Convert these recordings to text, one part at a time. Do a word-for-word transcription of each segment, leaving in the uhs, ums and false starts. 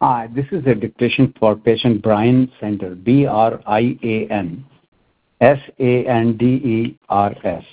Hi, this is a dictation for patient Brian Sanders, B R I A N S A N D E R S.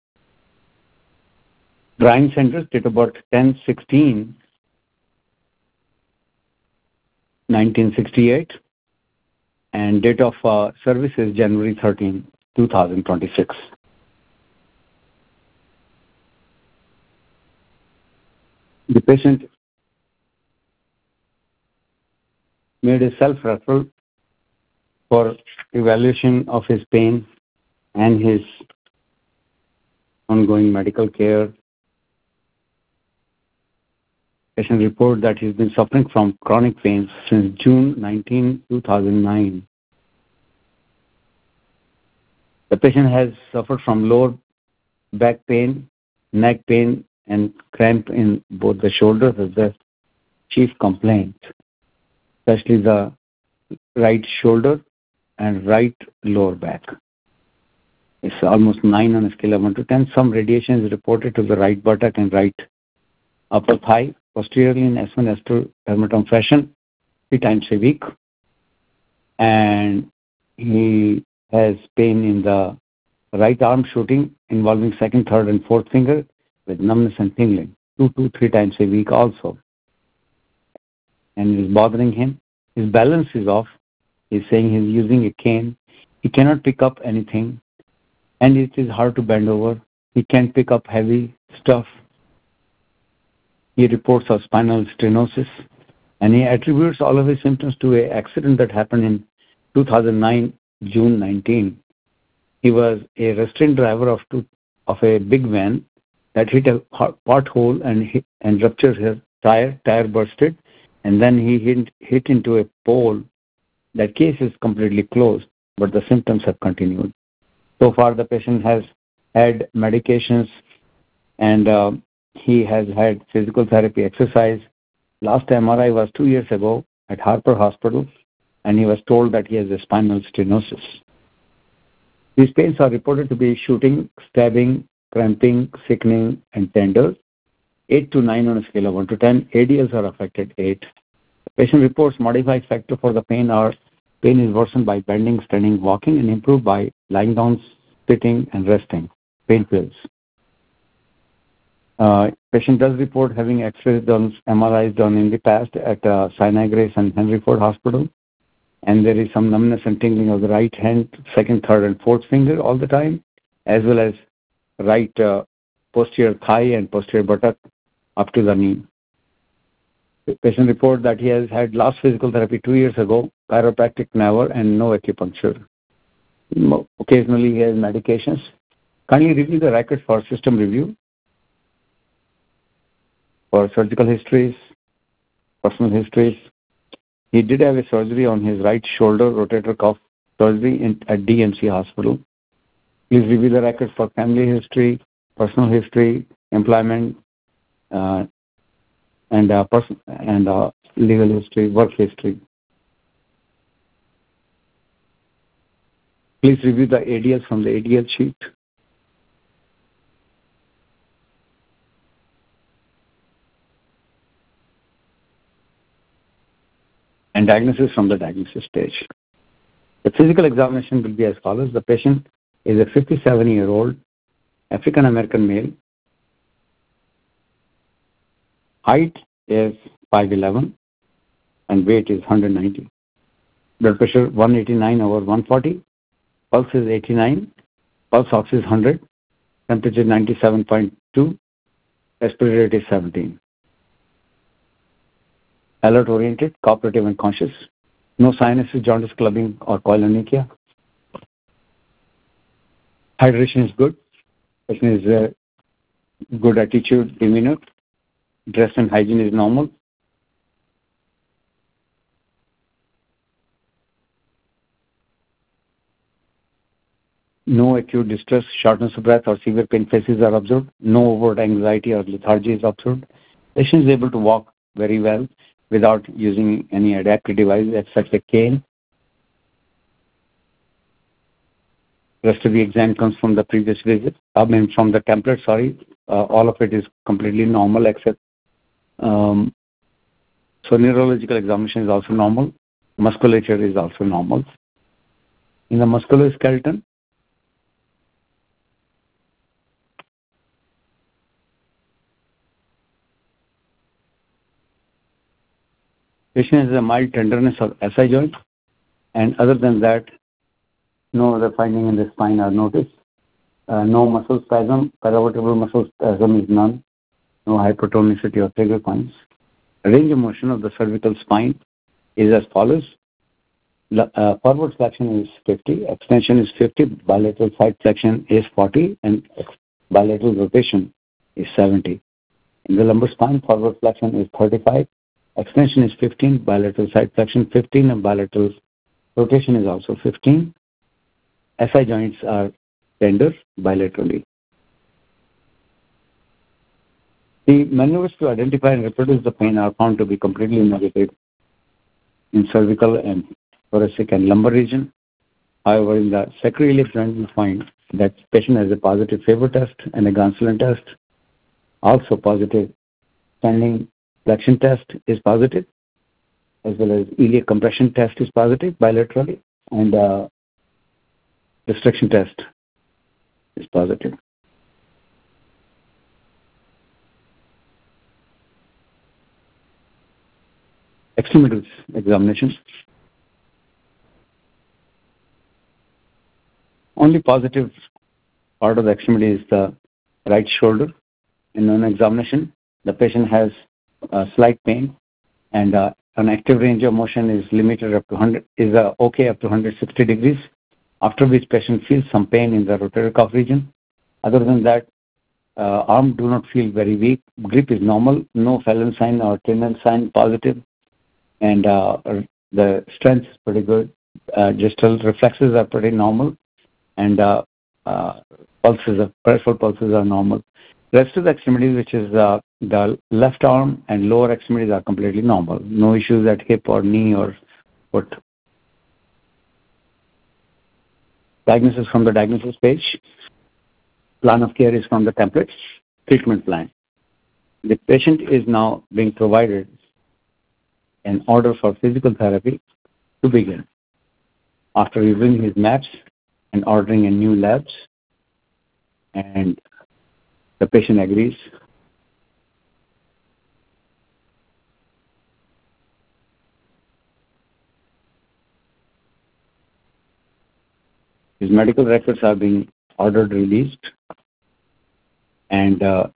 Brian Sanders, date of birth ten sixteen nineteen sixty-eight, and date of uh, service is January thirteenth two thousand twenty-six. The patient made a self-referral for evaluation of his pain and his ongoing medical care. Patient report that he's been suffering from chronic pain since June nineteenth two thousand nine. The patient has suffered from lower back pain, neck pain, and cramp in both the shoulders as the chief complaint, especially the right shoulder and right lower back. It's almost nine on a scale of one to ten. Some radiation is reported to the right buttock and right upper thigh, posteriorly in S one S two dermatome fashion, three times a week. And he has pain in the right arm shooting involving second, third, and fourth finger with numbness and tingling, two to three times a week also. And it is bothering him. His balance is off. He's saying he's using a cane. He cannot pick up anything, and it is hard to bend over. He can't pick up heavy stuff. He reports of spinal stenosis, and he attributes all of his symptoms to an accident that happened in two thousand nine, June nineteenth. He was a restraint driver of two, of a big van that hit a pothole and hit, and ruptured his tire. Tire bursted, and then he hit, hit into a pole. That case is completely closed, but the symptoms have continued. So far, the patient has had medications, and uh, he has had physical therapy, exercise. Last M R I was two years ago at Harper Hospital, and he was told that he has a spinal stenosis. These pains are reported to be shooting, stabbing, cramping, sickening, and tender. eight to nine on a scale of one to ten. A D Ls are affected, eight. The patient reports modified factor for the pain are pain is worsened by bending, standing, walking, and improved by lying down, sitting, and resting. Pain pills. Uh, patient does report having X-rays done, M R Is done in the past at uh, Sinai Grace and Henry Ford Hospital, and there is some numbness and tingling of the right hand, second, third, and fourth finger all the time, as well as right uh, posterior thigh and posterior buttock up to the knee. The patient report that he has had last physical therapy two years ago, chiropractic never, and no acupuncture. Occasionally he has medications. Kindly review the records for system review, for surgical histories, personal histories. He did have a surgery on his right shoulder, rotator cuff surgery in, at D M C Hospital. Please review the records for family history, personal history, employment, uh, and uh, person and uh, legal history, work history. Please review the A D Ls from the A D L sheet. And diagnosis from the diagnosis stage. The physical examination will be as follows. The patient is a fifty-seven-year-old African American male. Height is five eleven and weight is one hundred ninety. Blood pressure one eighty-nine over one forty. Pulse is eighty-nine. Pulse ox is one hundred. Temperature ninety-seven point two. Respiratory rate is seventeen. Alert oriented, cooperative, and conscious. No sinuses, jaundice, clubbing, or koilonychia. Hydration is good. Patient is uh, good attitude, demeanor. Dress and hygiene is normal. No acute distress, shortness of breath, or severe pain phases are observed. No overt anxiety or lethargy is observed. Patient is able to walk very well without using any adaptive device except a cane. Rest of the exam comes from the previous visit. I mean, from the template, sorry. Uh, all of it is completely normal except um, So neurological examination is also normal. Musculature is also normal. In the musculoskeleton, patient has a mild tenderness of S I joint, and other than that, no other finding in the spine are noticed. Uh, no muscle spasm, paravertebral muscle spasm is none. No hypertonicity or trigger points. Range of motion of the cervical spine is as follows. Uh, forward flexion is fifty, extension is fifty, bilateral side flexion is forty, and bilateral rotation is seventy. In the lumbar spine, forward flexion is thirty-five, extension is fifteen, bilateral side flexion fifteen, and bilateral rotation is also fifteen. S I joints are tender bilaterally. The maneuvers to identify and reproduce the pain are found to be completely negative in cervical and thoracic and lumbar region. However, in the sacroiliac joint, we find that patient has a positive Faber test and a Gonsolin test. Also positive standing flexion test is positive, as well as iliac compression test is positive bilaterally, and uh, restriction test is positive. Extremities examination. Only positive part of the extremity is the right shoulder. In an examination, the patient has uh, slight pain, and uh, an active range of motion is limited up to one hundred, is uh, okay up to one hundred sixty degrees, after which patient feels some pain in the rotator cuff region. Other than that, uh, arm do not feel very weak. Grip is normal, no Phelan sign or Tinel sign positive, and uh, the strength is pretty good. Uh, gestal reflexes are pretty normal, and uh, uh, pulses, are, peripheral pulses are normal. Rest of the extremities, which is uh, the left arm and lower extremities, are completely normal. No issues at hip or knee or foot. Diagnosis from the diagnosis page. Plan of care is from the template. Treatment plan. The patient is now being provided an order for physical therapy to begin. After reviewing his maps and ordering a new labs, and the patient agrees, his medical records are being ordered released, and uh,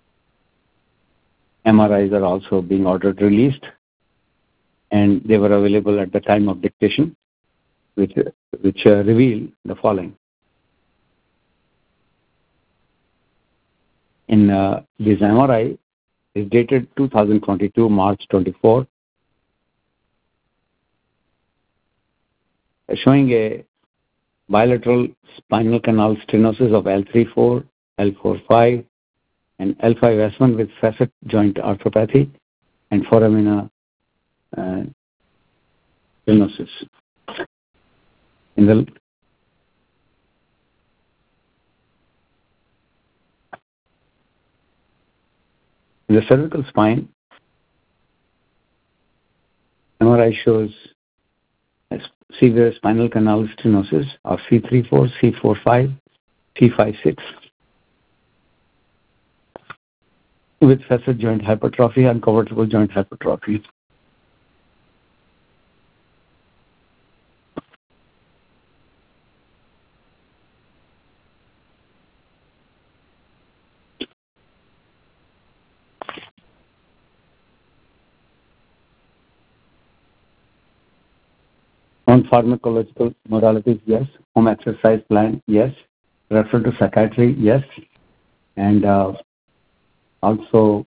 M R Is are also being ordered released, and they were available at the time of dictation, which, which uh, reveal the following. In uh, this M R I is dated two thousand twenty-two, March twenty-fourth, showing a bilateral spinal canal stenosis of L three four, L four five, and L five S one with facet joint arthropathy and foramina uh, stenosis. In the in the cervical spine, M R I shows severe spinal canal stenosis of C three four, C four five, C five six with facet joint hypertrophy and convertible joint hypertrophy. Non-pharmacological modalities, yes. Home exercise plan, yes. Refer to psychiatry, yes. And uh, also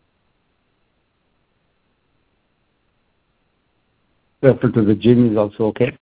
refer to the gym is also okay.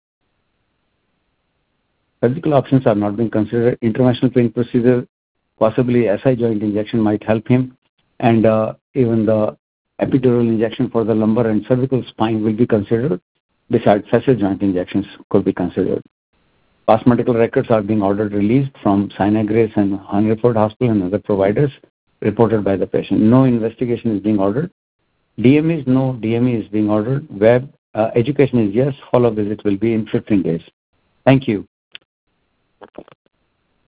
Surgical options are not being considered. Interventional pain procedure, possibly S I joint injection might help him. And uh, even the epidural injection for the lumbar and cervical spine will be considered. Besides, facet joint injections could be considered. Past medical records are being ordered released from Sinai Grace and Hungerford Hospital and other providers reported by the patient. No investigation is being ordered. D M E is no, D M E is being ordered. Web uh, education is yes, follow visit will be in fifteen days. Thank you.